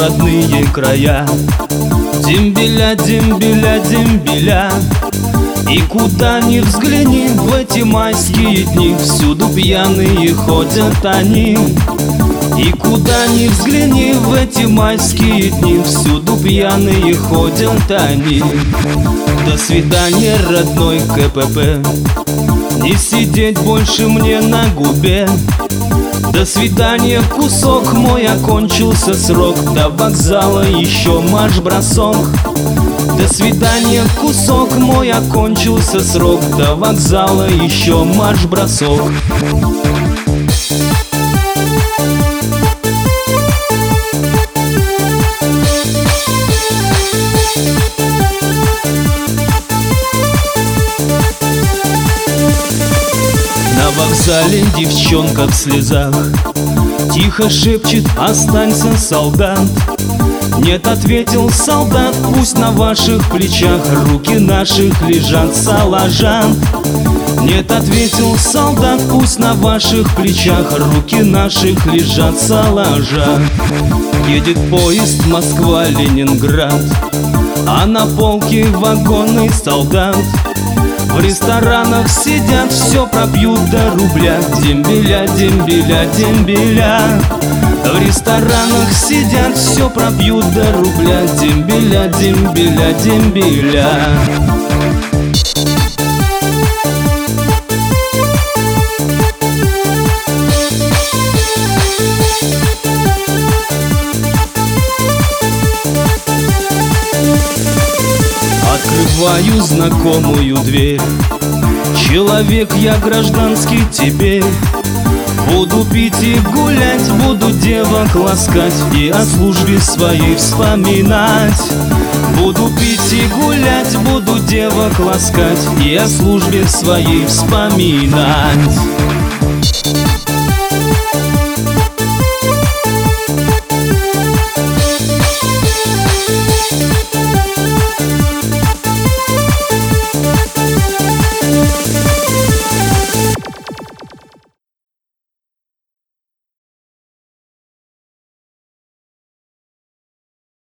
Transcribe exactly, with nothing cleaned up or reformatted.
родные края. Дембеля, дембеля, дембеля. И куда ни взгляни в эти майские дни, всюду пьяные ходят они. И куда ни взгляни в эти майские дни, всюду пьяные ходят они. До свидания, родной КПП, не сидеть больше мне на губе. До свидания, кусок мой, окончился срок. До вокзала еще марш-бросок. До свидания, кусок мой, окончился срок. До вокзала еще марш-бросок. На вокзале девчонка в слезах тихо шепчет: останься, солдат. Нет, ответил солдат, пусть на ваших плечах руки наших лежат, салажан. Нет, ответил солдат, пусть на ваших плечах руки наших лежат, салажан. Едет поезд Москва-Ленинград, а на полке вагонный солдат. В ресторанах сидят, все пропьют до рубля. Дембеля, дембеля, дембеля. В ресторанах сидят, все пропьют до рубля. Дембеля, дембеля, дембеля. Открываю знакомую дверь. Человек я гражданский теперь. Буду пить и гулять, буду девок ласкать и о службе своей вспоминать. Буду пить и гулять, буду девок ласкать и о службе своей вспоминать.